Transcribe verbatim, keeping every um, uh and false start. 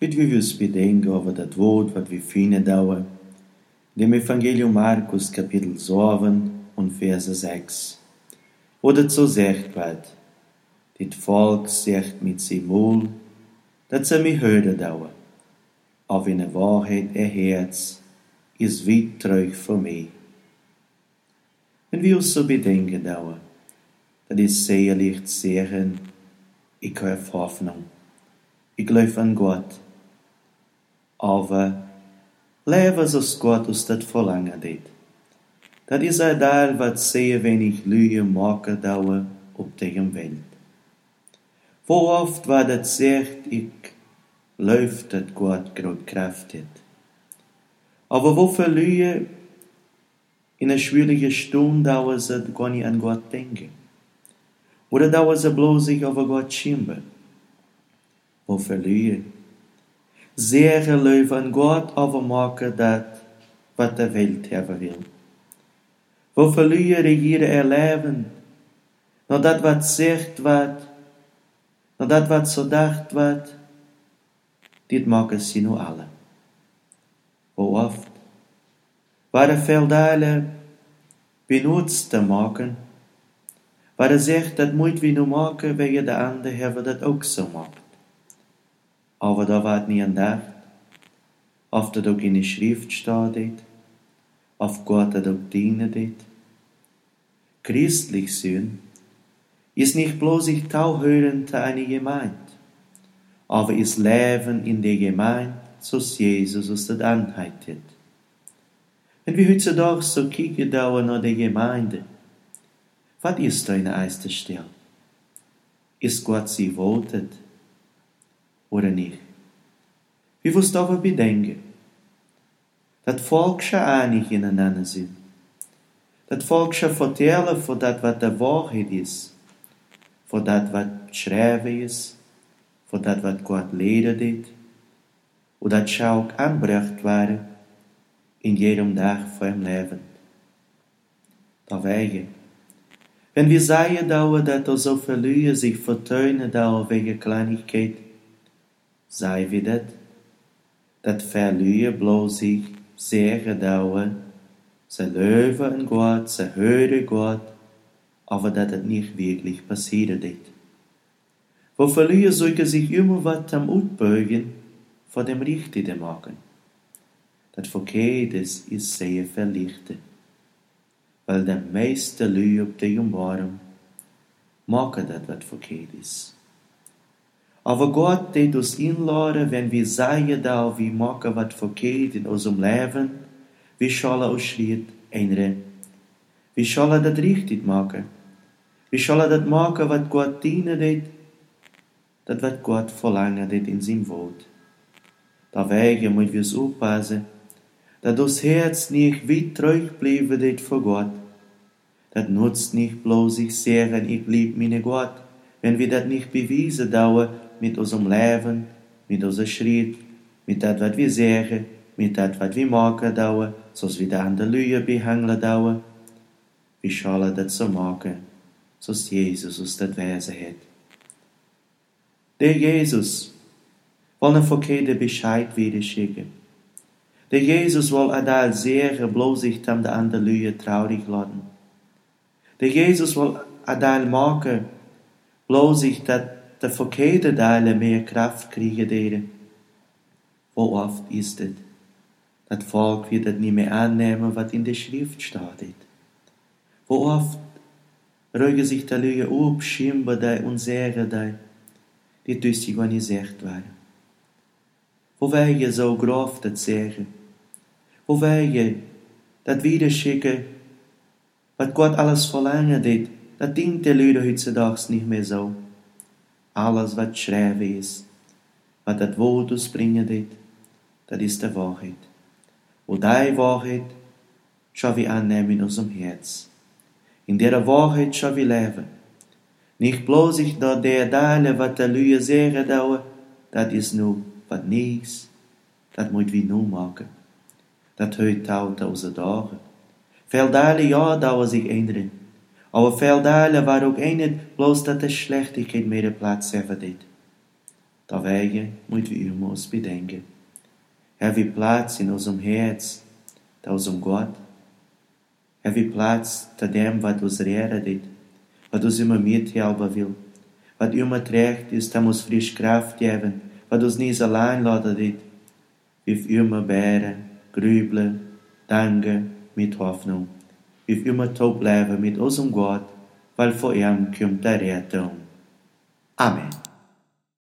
Heute wie wir uns bedenken over dat woord wat wir finden dauern, dem Evangelium Markus Kapitel sieben und Verse sechs, wo das so sagt wird, dit Volk sagt mit sie Mul, dat sie mich hören dauern, auf in der Wahrheit ihr Herz ist weit treuig für mich. Wenn wir uns so bedenken dauern, dat ist sehr leicht sagen, ich habe Hoffnung, ich glaube an Gott, aber leve zoals Gott ons dat verlangen deed. Dat is er daar wat zeer wenig Lüge maken dauwen op deze Welt. Hoe oft waar dat zegt, ik geloof dat Gott groot Kraft heeft. Aber wofür Lüge in einer schwierigen Stunde dauwen ze gar nicht an Gott denken. Oder dauwen ze bloß sich over Gott schimpfen. Wofür Lüge? Zeggen leven aan God overmaken dat wat de wereld hebben wil. We verlieren hier er leven, naar dat wat zegt wordt, naar dat wat zo dacht wordt, dit maken ze nu alle. Hoe oft, waar de veldalen benutzt te maken, waar de zegt dat moet we nu maken, wil je de ander hebben dat ook zo maakt. Aber da wird nie andacht, auf dat ook in de Schrift steht, auf Gott dat ook dienen deed. Christlich sein ist nicht bloß ich tauhören zu einer Gemeinde, aber ist Leben in der Gemeinde, so Jesus uns das anheitet. Wenn wir heutzutage so kicken dauern nach der Gemeinde, was ist da in der ersten Stelle? Ist Gott sie wolltet? Oder nicht? Wir müssen aber bedenken, dat Volk schon einig ineinander sind. Dat Volk schon vertellen von dat wat de Wahrheit ist, von dat wat geschrieben ist, von dat wat Gott lehrt dit, und dat schon auch angebracht werden in jedem Tag von ihrem Leben. Deswegen, wenn wir sagen dauern, dat er so viele Lüge sich vertönen dauern wegen Kleinigkeit, sei wie dat, dat verliehe bloß sich zeggen dauwen, ze leuven an Gott, ze hören Gott, aber dat het nicht wirklich passieren dit. Wo verliehe sollte sich immer wat am Utbeugen vor dem Richtigen machen. Dat Verkehrtes ist sehr verlichtet, weil der meiste Lüge op de Jumbarum machen dat wat verkehrt ist. Aber Gott deed uns inladen, wenn wir sagen, da wir machen was verkehrt in unserem Leben, wir sollen uns Schritt ändern. Wir sollen das richtig machen. Wir sollen das machen, was Gott dienen deed, das was Gott verlangen deed in seinem Wort. Deswegen müssen wir uns aufpassen, dass das Herz nicht weit treu bleiben deed vor Gott. Das nutzt nicht bloß sich sagen, ich lieb meine Gott, wenn wir das nicht beweisen dauern, mit unserem Leben, mit unserem Schritt, mit dat wat wir sagen, mit dat wat wir machen dauern, soos wir de andere Lüge behandeln dauern. Wir sollen dat so machen, soos Jesus uns dat wezen hat. Der Jesus will einen verkehrten Bescheid wieder schicken. Der Jesus will adal sagen, bloß sich tam de andere Lüge traurig lassen. Der Jesus will adal machen, bloß sich dat de verkeerde Teile mehr Kraft kriegen deren. Wo oft ist es, dat Volk wird das nicht mehr annehmen, was in der Schrift steht. Wo oft rügen sich die Lüge auf, schimpfen die und sagen die, die tüchtig gar nicht gesagt werden. Wo wir so grob das sagen, wo wir das wiederschicken, was Gott alles verlangen deed, das dient der Leute heutzutage nicht mehr so. Alles wat geschreven is, wat dat woord ons brengen deed, dat is de Wahrheit. Und die Wahrheit sollen wir annehmen in unserem Herz. In der Wahrheit sollen wir leben. Nicht bloß ich da der Teile, wat der Lüge sagen dauern, dat is nur wat nichts, dat moet wir nur machen. Dat hört auch unsere Tage. Veel Teile ja dauern sich ändern. Aber veel Teile war auch nicht bloß, dat de Schlechtigkeit mehr Platz hebben deed. Daarbij moeten we immer ons bedenken. Heb je plaats in ons herz, dat ons God? Heb je plaats te dem wat ons redden dit, wat ons immer mithelpen wil, wat immer trekt is, dat ons frisch kracht geven, wat ons niet alleen laten dit, wir immer bären, grübeln, danken mit Hoffnung. Wir immer top bleiben mit unserem Gott, weil vor ihm kommt der Rettung. Amen.